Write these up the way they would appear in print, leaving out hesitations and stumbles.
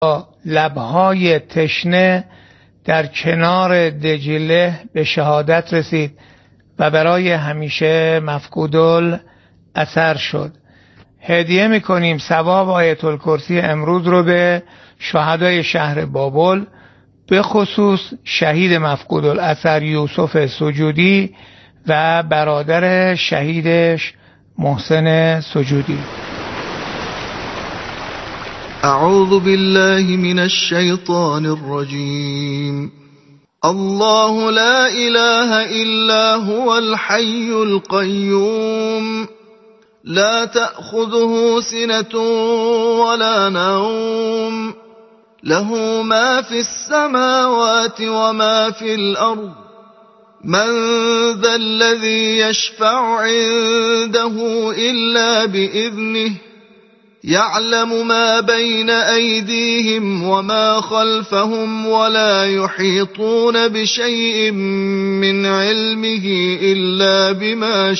لبهای تشنه در کنار دجله به شهادت رسید و برای همیشه مفقودالاثر شد. هدیه میکنیم ثواب آیت الکرسی امروز رو به شهدای شهر بابل، به خصوص شهید مفقودالاثر یوسف سجودی و برادر شهیدش محسن سجودی. اعوذ بالله من الشیطان الرجیم. الله لا اله الا هو الحي القيوم لا تأخذه سنة ولا نوم له ما في السماوات وما في الأرض من ذا الذي يشفع عنده إلا بإذنه يعلم ما بين أيديهم وما خلفهم ولا يحيطون بشيء من علمه إلا بما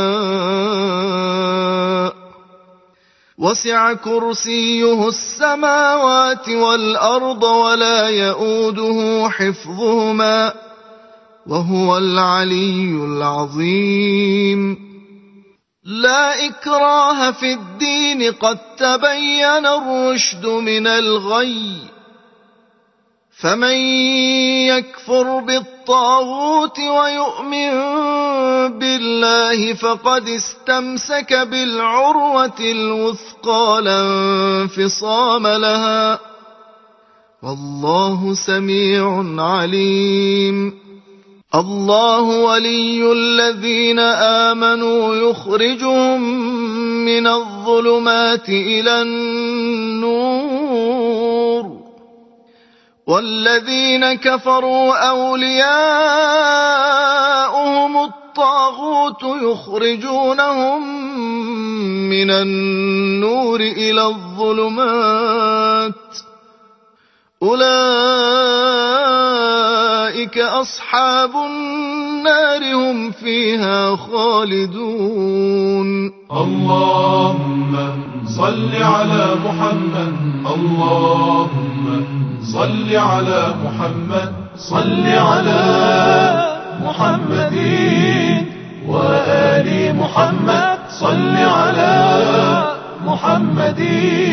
شاء وسع كرسيه السماوات والأرض ولا يؤوده حفظهما وهو العلي العظيم. لا إكراه في الدين قد تبين الرشد من الغي فمن يكفر بالطاغوت ويؤمن بالله فقد استمسك بالعروة الوثقى لا انفصام لها والله سميع عليم. الله ولي الذين آمنوا يخرجهم من الظلمات إلى النور والذين كفروا أولياؤهم الطاغوت يخرجونهم من النور إلى الظلمات أولئك أصحاب النار هم فيها خالدون. اللهم صل على محمد اللهم صل على محمد صل على محمد وآل محمد صل على محمد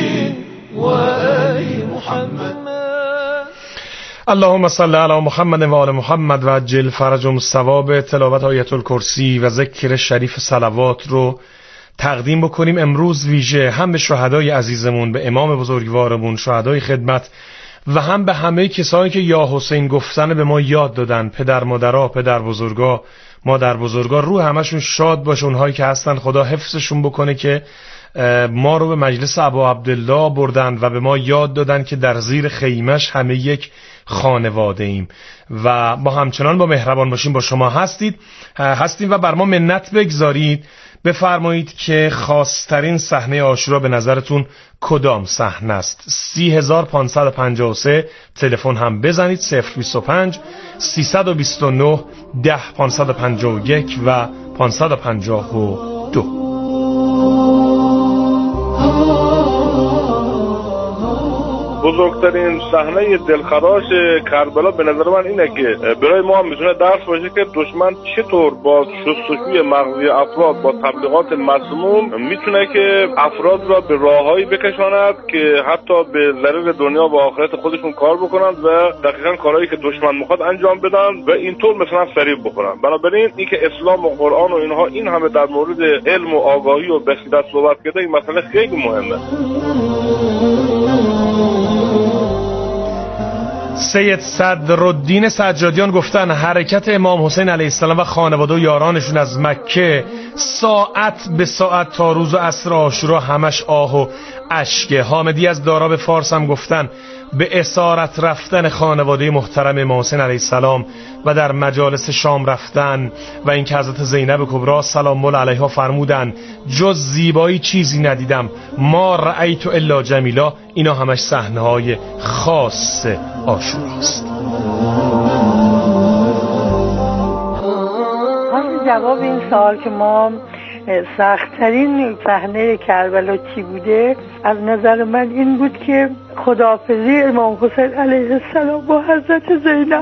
وآل محمد. اللهم صل علی محمد و آل محمد و عجل فرجهم. ثواب تلاوت آیت الکرسی و ذکر شریف صلوات رو تقدیم بکنیم امروز ویژه هم به شهدای عزیزمون، به امام بزرگوارمون، شهدای خدمت و هم به همه کسایی که یا حسین گفتن به ما یاد دادن، پدر مادرها، پدر بزرگا، مادر بزرگا، روح همشون شاد باشه. اونهایی که هستن خدا حفظشون بکنه که ما رو به مجلس ابا عبدالله بردن و به ما یاد دادن که در زیر خیمش همه یک خانواده ایم و ما همچنان با مهربان باشیم با شما هستیم و بر ما منت بگذارید. بفرمایید که خاصترین صحنه عاشورا به نظرتون کدام صحنه است؟ 30553 تلفن هم بزنید 025 329 10 551 و 552. بزرگترین صحنه دلخراش کربلا به نظر من اینه که برای ما هم میتونه درس باشه که دشمن چطور با شستشوی مغزی افراد با تبلیغات مسموم میتونه که افراد را به راههایی بکشاند که حتی به ضرر دنیا و آخرت خودشون کار بکنند و دقیقاً کارهایی که دشمن میخواد انجام بدن و اینطور مثلا فریب بخورن. بنابراین این که اسلام و قرآن و اینها این همه در مورد علم و آگاهی و بصیرت صحبت کرده، این مسئله خیلی مهمه. سید صدرالدین سجادیان گفتن حرکت امام حسین علیه السلام و خانواده و یارانشون از مکه ساعت به ساعت تا روز عصر عاشورا همش آه و اشکه. حامدی از دارا به فارس هم گفتن به اسارت رفتن خانواده محترم امام حسین علیه السلام و در مجالس شام رفتن و این که حضرت زینب کبرا سلام الله علیها فرمودن جز زیبایی چیزی ندیدم ما رأیت الا جمیلا. اینا همش صحنه‌های خاص عاشوراست. جواب این سوال که ما سخت‌ترین صحنه کربلا چی بوده؟ از نظر من این بود که خداحافظی امام حسین علیه السلام با حضرت زینب.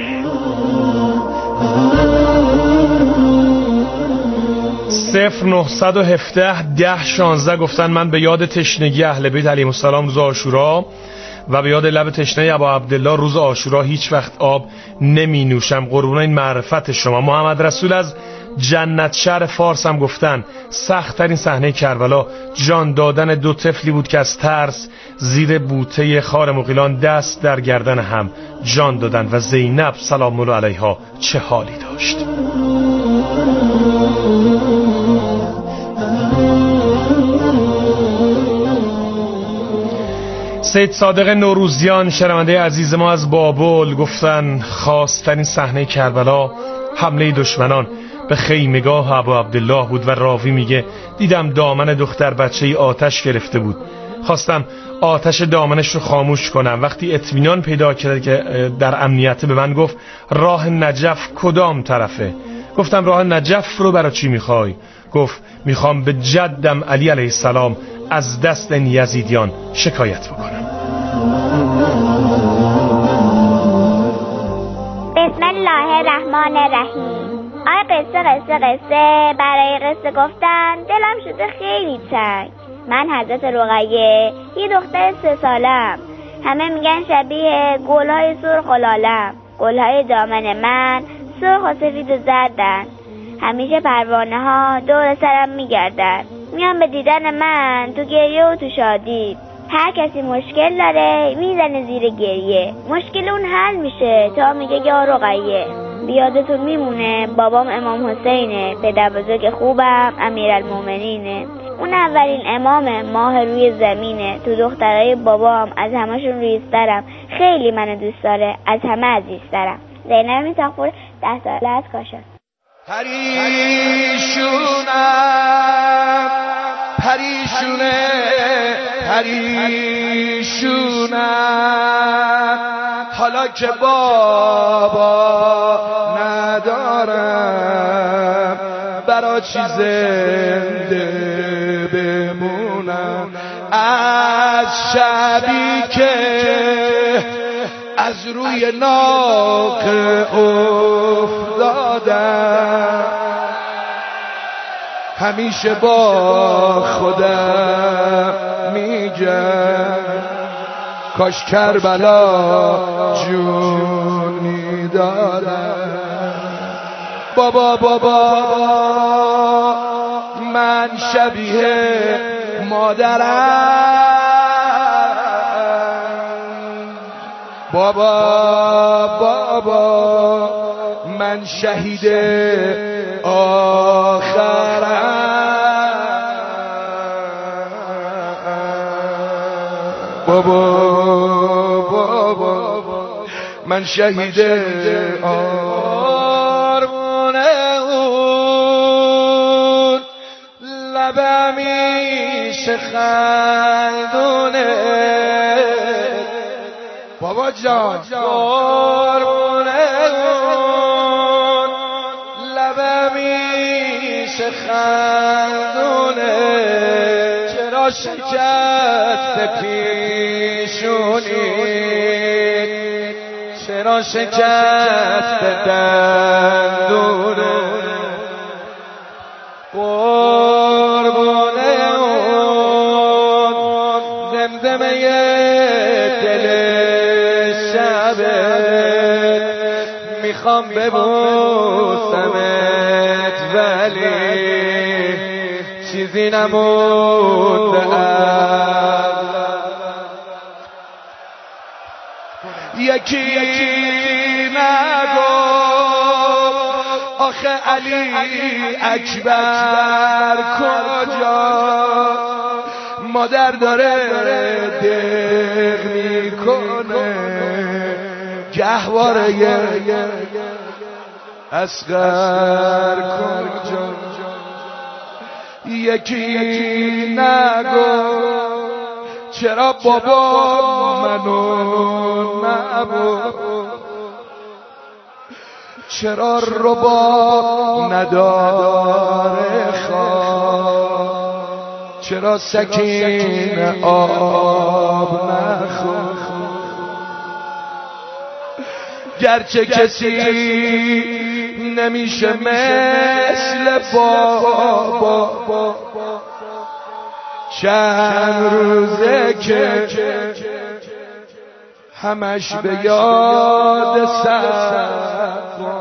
0917 گفتن من به یاد تشنگی اهل بیت علیهم السلام روز عاشورا و به یاد لب تشنه ابا عبدالله روز عاشورا هیچ وقت آب نمی نوشم. قربون این معرفت شما. محمد رسول از جنت شهر فارس هم گفتن سخت ترین صحنه کربلا جان دادن دو طفلی بود که از ترس زیر بوته خار مغیلان دست در گردن هم جان دادن و زینب سلام الله علیها چه حالی داشت. سید صادق نوروزیان شنونده عزیز ما از بابل گفتن خاصترین صحنه کربلا حمله دشمنان به خیمگاه ابا عبدالله بود و راوی میگه دیدم دامن دختر بچه‌ای آتش گرفته بود، خواستم آتش دامنش رو خاموش کنم. وقتی اطمینان پیدا کرد که در امنیت به من گفت راه نجف کدام طرفه؟ گفتم راه نجف رو برای چی میخوای؟ گفت میخوام به جدم علی علیه السلام از دست این یزیدیان شکایت بکنم. بسم الله الرحمن الرحیم. قصه برای قصه گفتن دلم شده خیلی تنگ. من حضرت رقیه یه دختر 3 سالم. همه میگن شبیه گلهای سرخ و لالم. گلهای دامن من سرخ و سفید و زردن. همیشه پروانه ها دور سرم میگردن. میان به دیدن من تو گریه و تو شادی. هر کسی مشکل داره میزنه زیر گریه. مشکل اون حل میشه تا میگه یا رقیه. بیادتون میمونه بابام امام حسینه، پدر بزرگ خوبم امیرالمومنینه. اون اولین امام ماه روی زمینه. تو دخترای بابام از همشون ریزترم. خیلی منو دوست داره، از همه عزیزترم. زینب میتاخپور 10 ساله از کاشان. پریشونم حالا که بابا ندارم برا چی زنده بمونم از شبی که از روی ناقه افتادم همیشه با خودم میگم کاش کربلا جون میدادم. بابا من شبیه مادرم. بابا من شهید آخرم. بابا من شهید آرمونه اون لبمیشه خندونه. بابا جان آرمونه اون لبمیشه خندونه. چرا شکست پیشونی چرا شکست دندونه. قربونه اون زمزمه دل شبه میخوام ببوسمت ولی چیزی نمونده. یکی نگو آخه علی اکبر کجا مادر داره دق میکنه گهواره اصغر کجا. یکی نگو چرا بابا منو نبود چرا رباب نداره خواب، چرا سکین آب نخور، گرچه کسی نمیشه مثل بابا، چند روزه که همش به یاد سر.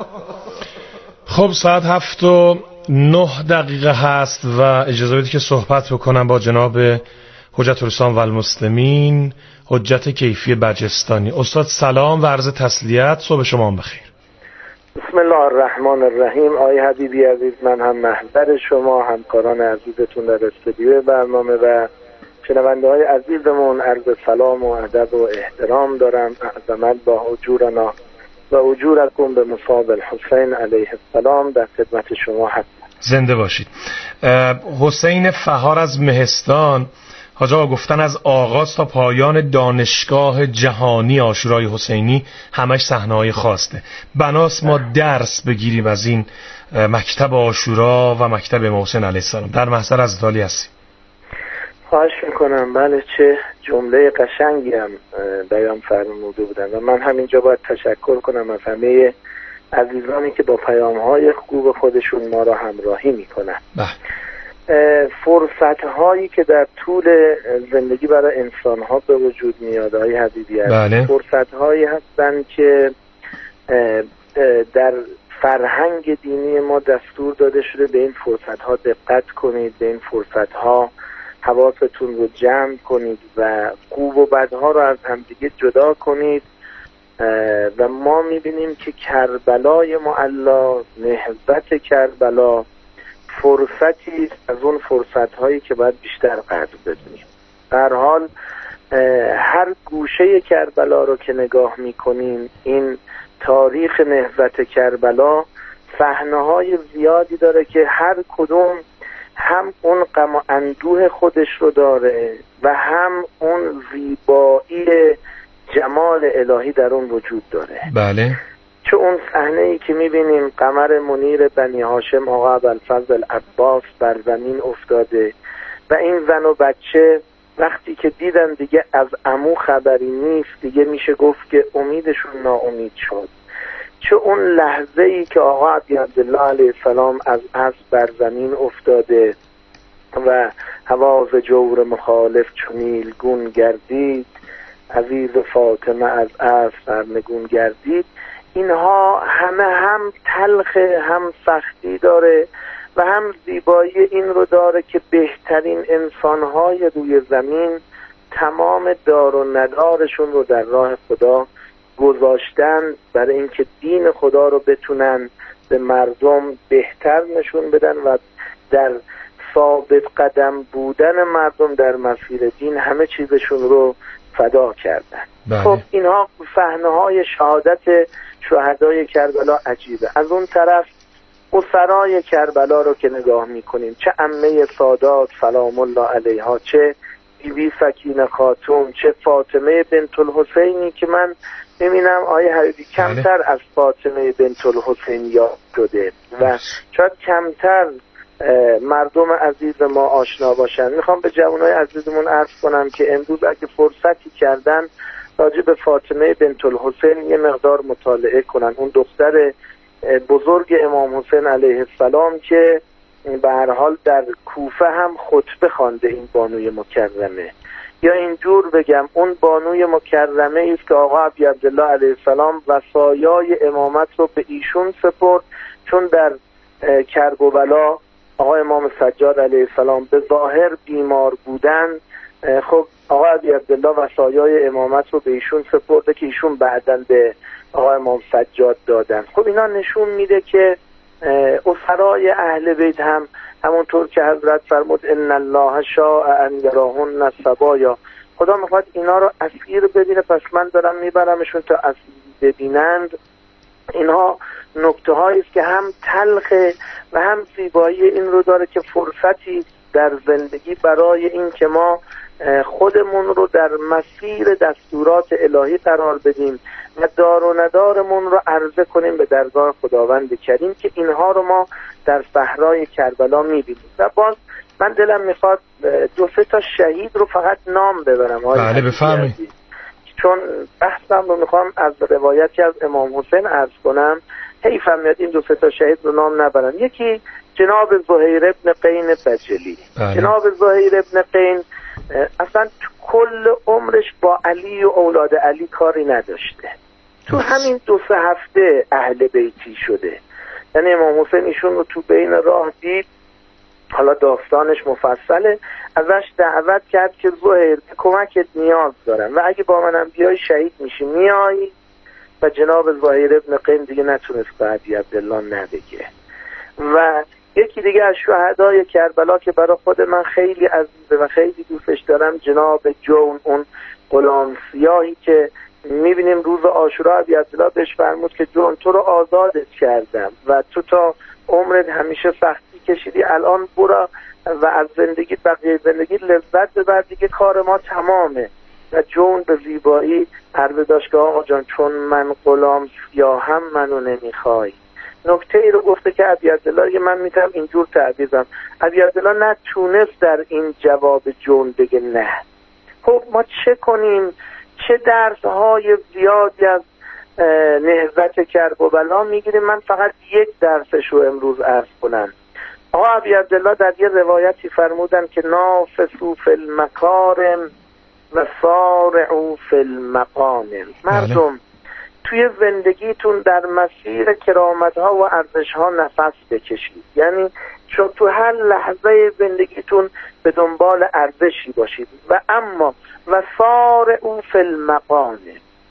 خب ساعت 7:09 هست و اجازه بدید که صحبت بکنم با جناب حجت الاسلام و المسلمین حجت کیفی برجستانی. استاد سلام و عرض تسلیت، صبح شما بخیر. بسم الله الرحمن الرحیم. آقای حبیبی عزیز، من هم محضر شما، همکاران عزیزتون در استودیو برنامه و شنونده های عزیزمون عرض سلام و ادب و احترام دارم. اعظمت با اجورنا و اجورکم به مصاب الحسین علیه السلام در خدمت شما هستم. زنده باشید. حسین فهار از مهستان، حاج آقا گفتن از آغاز تا پایان دانشگاه جهانی عاشورای حسینی همش صحنه‌های خاصه. بناس ما درس بگیریم از این مکتب عاشورا و مکتب امام حسین علیه السلام. در محضر از دالی هستیم. خواهش میکنم. بله، چه جمله قشنگی هم بیان فرموده بودن و من همینجا باید تشکر کنم از همه عزیزانی که با پیام‌های خوب خودشون ما را همراهی میکنن. فرصت‌هایی که در طول زندگی برای انسان‌ها به وجود میاد آقای حبیبی عزیز، فرصت‌هایی هستند که در فرهنگ دینی ما دستور داده شده به این فرصت‌ها دقت کنید، به این فرصت‌ها حواستون رو جمع کنید و خوب و بدها رو از همدیگه جدا کنید. و ما می‌بینیم که کربلای معلا، نهضت کربلا، فرصتی است از اون فرصت‌هایی که باید بیشتر قدر بدونیم. در حال هر گوشه کربلا رو که نگاه می‌کنیم، این تاریخ نهضت کربلا صحنه‌های زیادی داره که هر کدوم هم اون غم و اندوه خودش رو داره و هم اون زیبایی جمال الهی در اون وجود داره. بله. چه اون صحنه‌ای که می‌بینیم قمر منیر بنی هاشم آقا ابوالفضل عباس بر زمین افتاده و این زن و بچه وقتی که دیدن دیگه از عمو خبری نیست، دیگه میشه گفت که امیدشون ناامید شد. چه اون لحظه‌ای که آقا عبدالله علیه السلام از اسب بر زمین افتاده و هواز جور مخالف چنیلگون گردید، عزیز فاطمه از اسب سرنگون گردید. اینها همه هم تلخ، هم سختی داره و هم زیبایی این رو داره که بهترین انسان‌های روی زمین تمام دار و ندارشون رو در راه خدا گذاشتن برای اینکه دین خدا رو بتونن به مردم بهتر نشون بدن و در ثابت قدم بودن مردم در مسیر دین همه چیزشون رو فدا کردن. خب اینها صحنه‌های شهادت شهدای کربلا عجیبه. از اون طرف اسرای کربلا رو که نگاه میکنیم، چه عمه سادات سلام الله علیها، چه بیبی سکینه خاتون، چه فاطمه بنت الحسینی که من میبینم آیه حبیبی کمتر از فاطمه بنت الحسین یاد شده و شاید کمتر مردم عزیز ما آشنا باشن. میخوام به جوانای عزیزمون عرض کنم که امروز اگه فرصتی کردن راجع به فاطمه بنت الحسین یه مقدار مطالعه کنن، اون دختر بزرگ امام حسین علیه السلام که به هر حال در کوفه هم خطبه خوانده این بانوی مکرمه، یا اینجور بگم اون بانوی مکرمه است که آقا عبدالله علیه السلام وصایای امامت رو به ایشون سپرد، چون در کربلا آقا امام سجاد علیه السلام به ظاهر بیمار بودن. خب آقا عبدالله وصایای امامت رو به ایشون سپرده که ایشون بعداً به آقا امام سجاد دادن. خب اینا نشون میده که اسرای اهل بیت هم همونطور که حضرت فرمود ان الله شاء ان یراهن الصبایا، خدا میخواد اینا رو اسیر ببینه، پس من دارم میبرمشون تا اسیر ببینند. اینها نکته هایی است که هم تلخه و هم زیبایی این رو داره که فرصتی در زندگی برای این که ما خودمون رو در مسیر دستورات الهی قرار بدیم و دار و ندارمون رو عرضه کنیم به درگاه خداوند کریم که اینها رو ما در صحرای کربلا می‌بینیم. و باز من دلم میخواد 2-3 تا شهید رو فقط نام ببرم. بله بفرمایید. چون بحثم رو میخوام از روایتی از امام حسین عرض کنم، حیفم میاد این 2-3 تا شهید رو نام نبرم. یکی جناب زهیر ابن قین بجلی. جناب زهیر ابن قین اصلا تو کل عمرش با علی و اولاد علی کاری نداشته. تو همین 2-3 هفته اهل بیتی شده. یعنی امام حسین ایشون رو تو بین راه دید، حالا داستانش مفصله، ازش دعوت کرد که زهیر کمکت نیاز دارم و اگه با منم بیای شهید میشی میای. و جناب زهیر ابن قین دیگه نتونست به ابی عبدالله نبگه. و یکی دیگه از شهدای کربلا که برای خود من خیلی عزیزه و خیلی دوستش دارم، جناب جون، اون غلام سیاهی که میبینیم روز عاشورا ابی عبدالله بهش فرمود که جون تو رو آزادت کردم و تو تا عمرت همیشه سختی کشیدی، الان برو و از زندگی بقیه زندگی لذت ببر، دیگه کار ما تمامه. و جون به زیبایی عرض داشت که آقا جان چون من غلام سیاهم منو نمیخوای. نکته ای رو گفته که ابی عبدالله من میتونم اینجور تعبیرم، ابی عبدالله نتونست در این جواب جون بگه نه. خب ما چه کنیم؟ چه درس های زیادی از نهضت کربلا میگیریم. من فقط یک درسش رو امروز عرض کنم. آقا ابی عبدالله در یه روایتی فرمودن که نافسوا فی المکارم و سارعوا فی المقامم. مردم توی زندگیتون در مسیر کرامت‌ها و ارزش‌ها نفس بکشید. یعنی چون تو هر لحظه زندگیتون به دنبال ارزشی باشید و اما و سارعوا فی المقامم.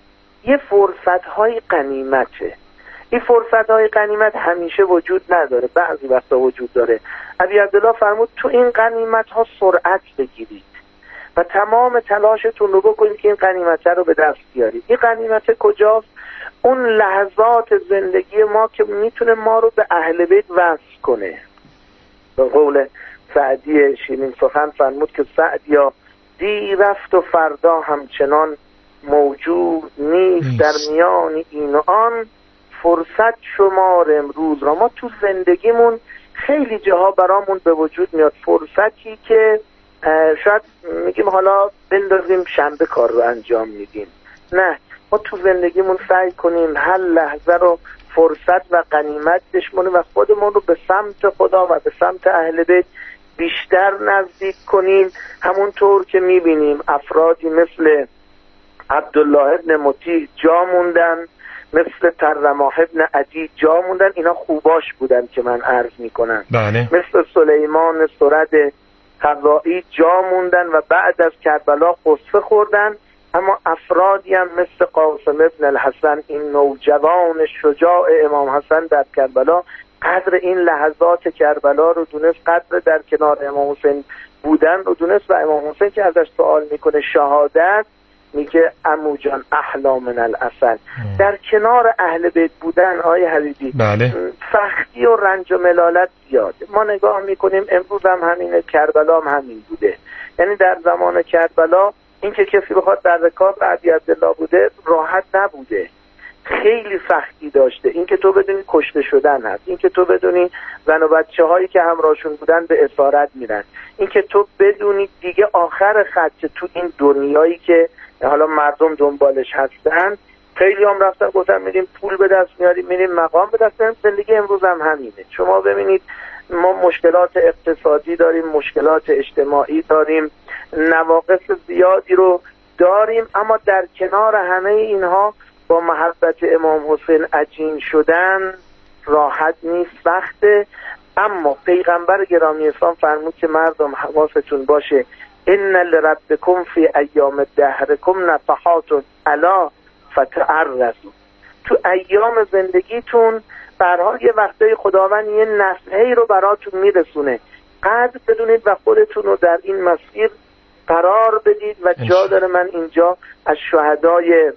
یه فرصت‌های غنیمته. این فرصت‌های غنیمت همیشه وجود نداره، بعضی وقتا وجود داره. ابی عبدالله فرمود تو این غنیمت‌ها سرعت بگیرید و تمام تلاشتون رو بکنید که این غنیمت رو به دست بیارید. این غنیمت کجاست؟ اون لحظات زندگی ما که میتونه ما رو به اهل بیت وصل کنه. به قول سعدی شیرین سخن فرمود که سعدیا دی رفت و فردا همچنان موجود نیست، در میان این و آن فرصت شمار امروز را. ما تو زندگیمون خیلی جاها برامون به وجود میاد فرصتی که شاید میگیم حالا بندازیم شنبه کار رو انجام میدیم. نه، ما تو زندگیمون سعی کنیم هر لحظه رو فرصت و غنیمت بشمونیم و خودمون رو به سمت خدا و به سمت اهل بیت بیشتر نزدیک کنیم. همونطور که میبینیم افرادی مثل عبدالله ابن مطیع جا موندن، مثل ترماح ابن عدی جا موندن. اینا خوباش بودن که من عرض میکنم. مثل سلیمان سرد قضایی جا موندن و بعد از کربلا قصه خوردن. اما افرادی هم مثل قاسم ابن الحسن، این نوجوان شجاع امام حسن در کربلا، قدر این لحظات کربلا رو دونست، قدر در کنار امام حسین بودن رو دونست. و امام حسین که ازش سوال میکنه شهادت، میگه عمو جان احلا من العسل. در کنار اهل بیت بودن آیه حبیبی سختی و رنج و ملالت زیاده. ما نگاه میکنیم امروز هم همینه، کربلا هم همین بوده. یعنی در زمان کربلا این که کسی بخواد در رکاب ابی عبدالله بوده راحت نبوده، خیلی سختی داشته. این که تو بدونی کشته شدن هست، این که تو بدونی زن و بچه هایی که همراهشون بودن به اسارت میرن، این که تو بدونی دیگه آخر خط تو این دنیایی که حالا مردم دنبالش هستن، خیلی هم رفتن گفتن میریم پول به دست میاریم، میریم مقام به دست میاریم. زندگی امروز هم همینه. شما ببینید ما مشکلات اقتصادی داریم، مشکلات اجتماعی داریم، نواقص زیادی رو داریم، اما در کنار همه اینها با محبت امام حسین عجین شدن راحت نیست، سخته. اما پیغمبر گرامی اسلام فرمود که مردم حواستون باشه ان لربکم فی ایام دهرکم نفحات الا فتعرضوا. تو ایام زندگیتون برها یه وقتای خداوند یه نفحه‌ای رو براتون میرسونه، قدر بدونید و خودتون رو در این مسیر قرار بدید. و جا داره من اینجا از شهدای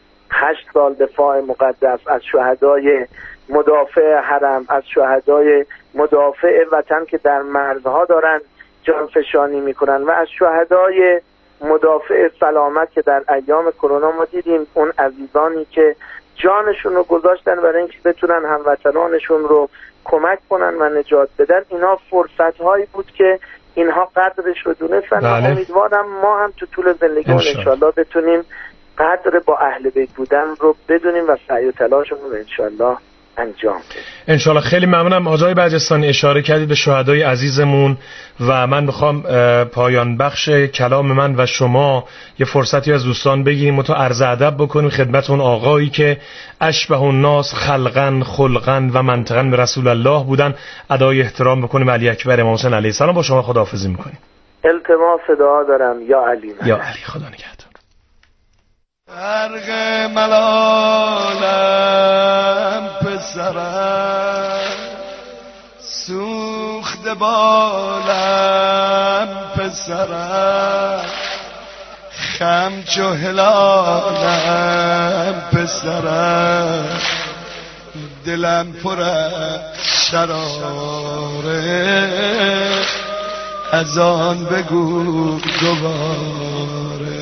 8 سال دفاع مقدس، از شهدای مدافع حرم، از شهدای مدافع وطن که در مرزها دارن جانفشانی میکنن و از شهدای مدافع سلامت که در ایام کرونا ما دیدیم اون عزیزانی که جانشون رو گذاشتن برای اینکه بتونن هموطنانشون رو کمک کنن و نجات بدن. اینا فرصت هایی بود که اینها قدرش رو دونستن. بله. امیدوارم ما هم تو طول زندگیمون انشالله بتونیم قدر با اهل بیت بودن رو بدونیم و سعی و تلاشمون رو انشالله انجام بدیم. انشالله. خیلی ممنونم آقای برجستانی، اشاره کردید به شهدای عزیزمون و من میخوام پایان بخش کلام من و شما یه فرصتی از دوستان بگیریم و تو عرض ادب بکنیم خدمت اون آقایی که اشبه الناس خلقا خلقا و منطقا به رسول الله بودن، ادای احترام بکنیم علی اکبر امام حسین علیه السلام. با شما خداحافظی میکنیم. التماس دعا دارم. یا علی من. یا علی. خدا نگهدار. برق ملالم پسرم، سوخت بالم پسرم، خم چو هلالم پسرم، دلم پر از شراره، از آن بگو دوباره،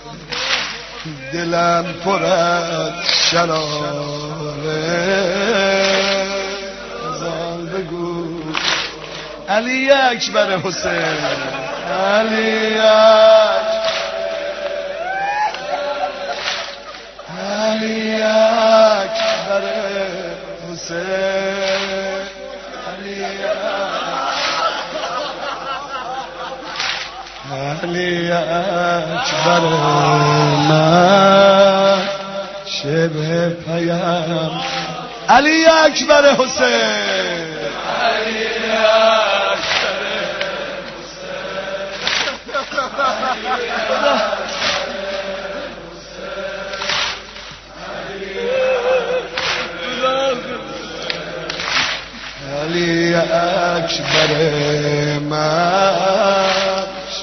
دلم پر از شراره، از آن بگو. علی اکبر حسین، علی اکبر حسین، علی اکبر من شبه پیم، علی اکبر حسین، علی اکبر علی اکبر من.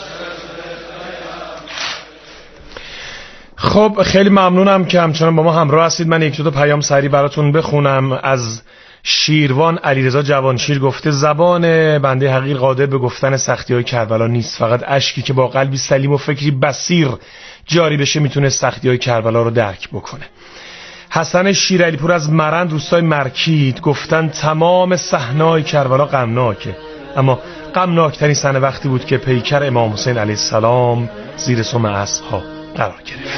خب خیلی ممنونم که همچنان با ما همراه هستید. من یک دو پیام سریع براتون بخونم. از شیروان علیرضا جوانشیر گفته زبان بنده حقیر قادر به گفتن سختی‌های کربلا نیست، فقط اشکی که با قلبی سلیم و فکری بصیر جاری بشه میتونه سختی‌های کربلا رو درک بکنه. حسن شیرعلیپور از مرند روستای مرکید گفتن تمام صحنه‌های کربلا غمناکه، اما غمناکترین صحنه وقتی بود که پیکر امام حسین علیه السلام زیر سم اسب‌ها قرار گرفت.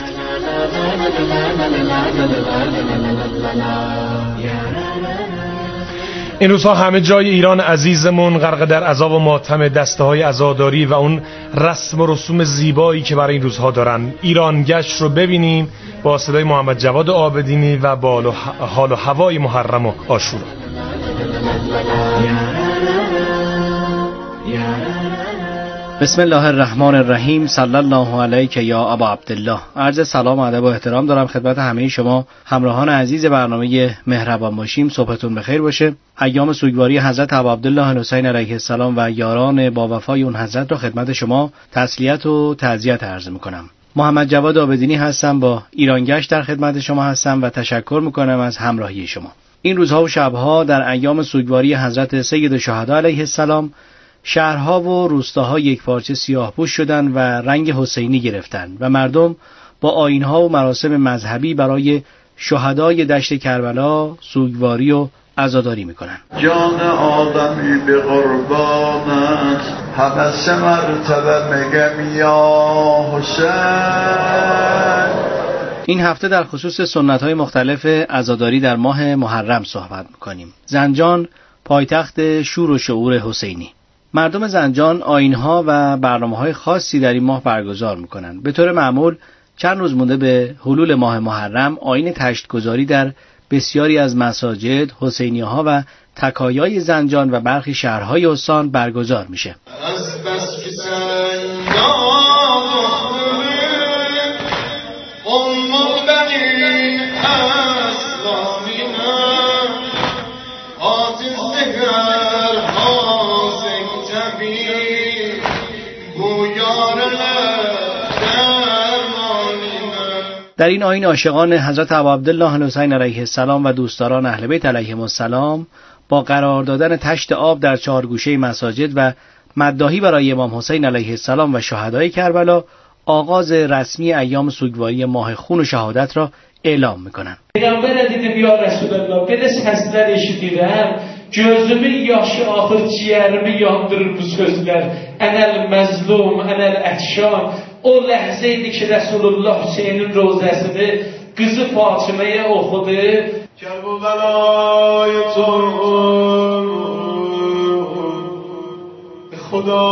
این روزها همه جای ایران عزیزمون غرق در عذاب و ماتم، دسته‌های عزاداری و اون رسم و رسوم زیبایی که برای این روزها دارن. ایران گشت رو ببینیم با صدای محمد جواد عابدینی و با حال و هوای محرم و عاشورا. بسم الله الرحمن الرحیم. صلی الله علیک یا ابا عبدالله. عرض سلام و ادب و احترام دارم خدمت همه شما همراهان عزیز برنامه مهربان باشیم. صبحتون بخیر باشه. ایام سوگواری حضرت ابا عبدالله الحسین علیه السلام و یاران با وفای اون حضرت رو خدمت شما تسلیت و تعزیت عرض میکنم. محمد جواد عابدینی هستم، با ایران گشت در خدمت شما هستم و تشکر میکنم از همراهی شما. این روزها و شبها در ایام سوگواری حضرت سید الشهدا علیه السلام شهرها و روستاها یک پارچه سیاه‌پوش شدند و رنگ حسینی گرفتند و مردم با آیین‌ها و مراسم مذهبی برای شهدای دشت کربلا سوگواری و عزاداری می‌کنند. جان آدمی به قربانت همه سه مرتبه میگم یا حسین. این هفته در خصوص سنت‌های مختلف عزاداری در ماه محرم صحبت می‌کنیم. زنجان پایتخت شور و شعور حسینی. مردم زنجان آیین‌ها و برنامه‌های خاصی در این ماه برگزار می‌کنند. به طور معمول چند روز مونده به حلول ماه محرم آیین تشت‌گذاری در بسیاری از مساجد، حسینیه‌ها و تکایای زنجان و برخی شهرهای استان برگزار میشه. از بس که در این آیین عاشقان حضرت ابا عبدالله الحسین علیه السلام و دوستداران اهل بیت علیهم السلام با قرار دادن تشت آب در چهار گوشه مساجد و مداحی برای امام حسین علیه السلام و شهدای کربلا آغاز رسمی ایام سوگواری ماه خون و شهادت را اعلام میکنند. پیغمبر دیدم یا رسول الله به sesler eşidirəm, gözümün yaşı axır ciyərimi yandırır bu sözlər. Ənəl məzlum, ənəl əhşan. O ləhzə idi ki Resulullah Hüseynin rozəsini qızı Fatiməyə oxudu. Kərbəlay torğun خدا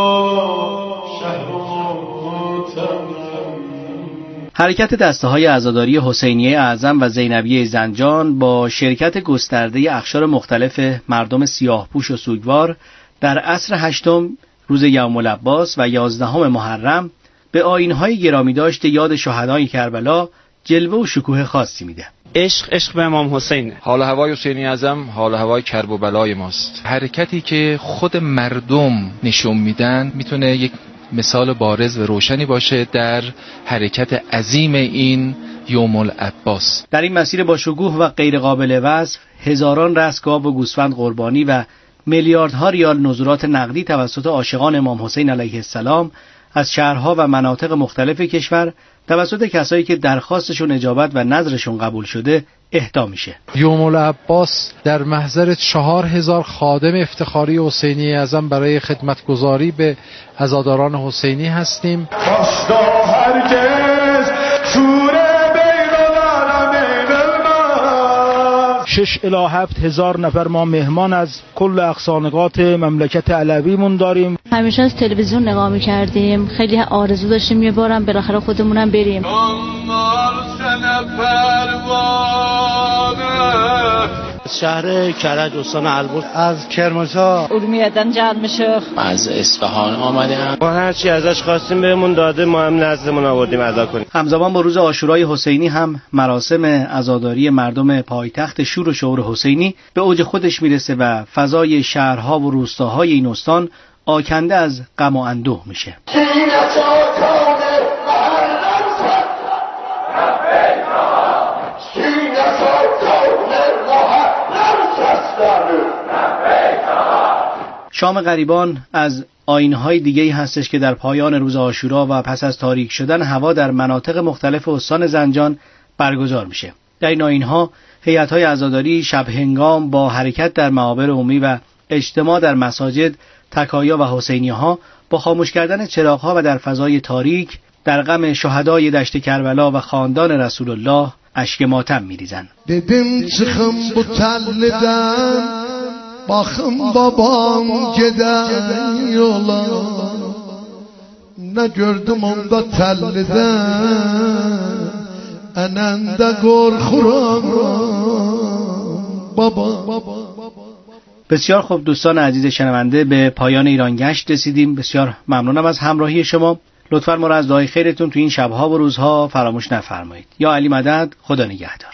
حرکت دسته‌های عزاداری حسینیه اعظم و زینبیه زنجان با شرکت گسترده اقشار مختلف مردم سیاه‌پوش و سوگوار در عصر هشتم روز یوم العباس و 11 محرم به آیین‌های گرامی داشته یاد شهدای کربلا جلوه و شکوه خاصی میده. عشق به امام حسین. حال و هوای حسینی اعظم حال و هوای کرب و بلای ماست. حرکتی که خود مردم نشون میدن میتونه یک مثال بارز و روشنی باشه در حرکت عظیم این یوم العباس. در این مسیر با شکوه و غیر قابل وصف هزاران رأس گاو و گوسفند قربانی و میلیاردها ریال نذرات نقدی توسط عاشقان امام حسین علیه السلام از شهرها و مناطق مختلف کشور توسط کسایی که درخواستشون اجابت و نظرشون قبول شده اهدا میشه. یوم العباس در محضر 4000 خادم افتخاری حسینی اعظم برای خدمتگزاری به عزاداران حسینی هستیم. شش الی 7000 نفر ما مهمان از کل اقصانقاط مملکت علویمون داریم. همیشه از تلویزیون نگاه می‌کردیم، خیلی آرزو داشتیم یه بارم بالاخره خودمونم بریم. شهر کرج استان البرز، از کرمانشاه، ارومیه‌دان جلمشوخ، از اصفهان آمدیم. ما هر چی ازش خواستیم بهمون داده، ما هم نزدمون آوردیم ادا کنیم. همزمان با روز عاشورای حسینی هم مراسم عزاداری مردم پایتخت شور و شعور حسینی به اوج خودش میرسه و فضای شهرها و روستاهای این استان آکنده از غم و اندوه میشه. شام غریبان از آیین‌های دیگه‌ای هستش که در پایان روز عاشورا و پس از تاریک شدن هوا در مناطق مختلف استان زنجان برگزار میشه. در این آیین‌ها هیئت‌های عزاداری شب هنگام با حرکت در معابر عمومی و اجتماع در مساجد، تکایا و حسینی‌ها با خاموش کردن چراغ‌ها و در فضای تاریک در غم شهدای دشت کربلا و خاندان رسول الله اشک ماتم می‌ریزند. دیدم چخم بتلدن Baxım babam geden yola, ne gördüm onda telliden, enende korkuram baba. بسیار خوب دوستان عزیز شنونده، به پایان ایران گشت رسیدیم. بسیار ممنونم از همراهی شما. لطفاً ما را از دعای خیرتون تو این شبها و روزها فراموش نفرمایید. یا علی مدد، خدا نگهدار.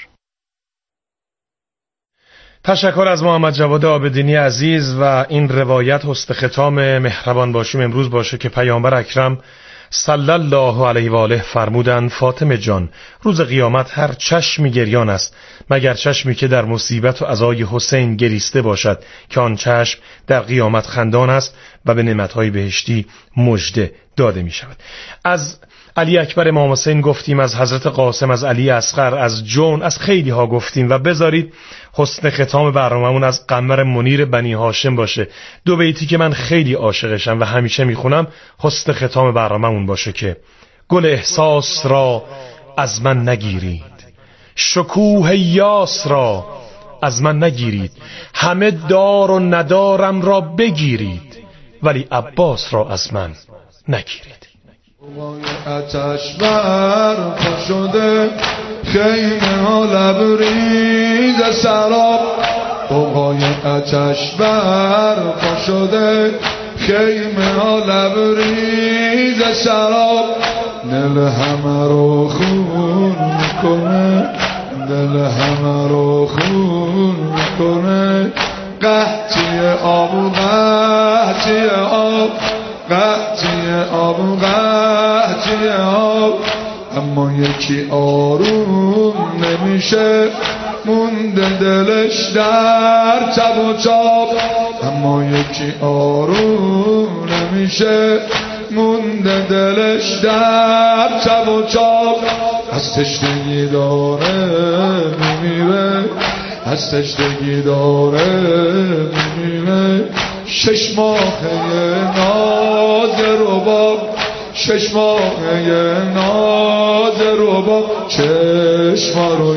تشکر از محمد جواد عابدینی عزیز و این روایت حسن ختام مهربان باشیم امروز باشه که پیامبر اکرم صلی الله علیه و آله فرمودند فاطمه جان، روز قیامت هر چشمی گریان است مگر چشمی که در مصیبت و عزای حسین گریسته باشد که آن چشم در قیامت خندان است و به نعمتهای بهشتی مژده داده می شود. از علی اکبر امام حسین گفتیم، از حضرت قاسم، از علی اصغر، از جون، از خیلی ها گفتیم و بذارید حسن ختام برنامه‌مون از قمر منیر بنی هاشم باشه. دو بیتی که من خیلی عاشقشم و همیشه میخونم، حسن ختام برنامه‌مون باشه که گل احساس را از من نگیرید، شکوه یاس را از من نگیرید، همه دار و ندارم را بگیرید ولی عباس را از من نگیرید. آتش برپا شده خیمه ها لبریز سراب، بوهای آتش برپا شده خیمه ها لبریز سراب، دل همه رو خون میکنه، دل همه رو خون میکنه، قحطی آب قحطی آب، قحطی آب قحطی آب، اما یکی آروم نمیشه، مونده دلش در تب و تاب، اما یکی آروم نمیشه، مونده دلش در چپ و چاپ، از تشنگی داره میمیره، از تشنگی داره میمیره. 6 ماهه ناز رباب، 6 ماهه ناز رباب، چشما رو